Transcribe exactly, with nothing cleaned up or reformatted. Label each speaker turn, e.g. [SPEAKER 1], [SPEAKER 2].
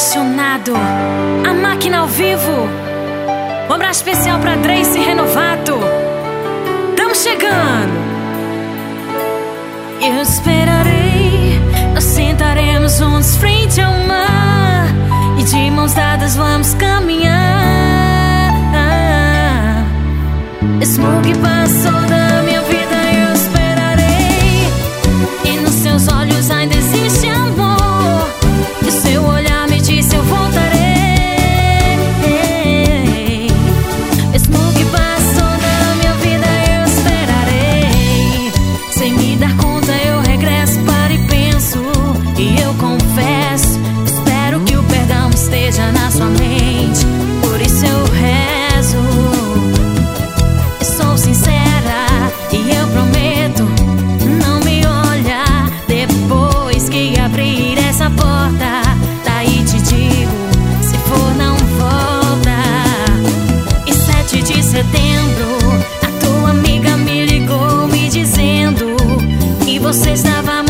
[SPEAKER 1] apaixonado. A máquina ao vivo. Um abraço especial pra Drace Renovato. Tamo chegando. Eu esperarei. Nós sentaremos juntos frente ao mar e de mãos dadas vamos caminhar. Esse mundo que passou da minha vida eu esperarei. E nos seus olhos ainda existe amor. E o seu olhar me disse eu voltarei. Esse mundo que passou da minha vida eu esperarei. Sem me dar conta eu regresso, paro e penso. E eu confesso, espero que o perdão esteja na sua mente. Por isso eu rezo. Sou sincera e eu prometo não me olhar depois que abrir essa porta. Daí te digo, se for não volta. E sete de setembro a tua amiga me ligou me dizendo que você estava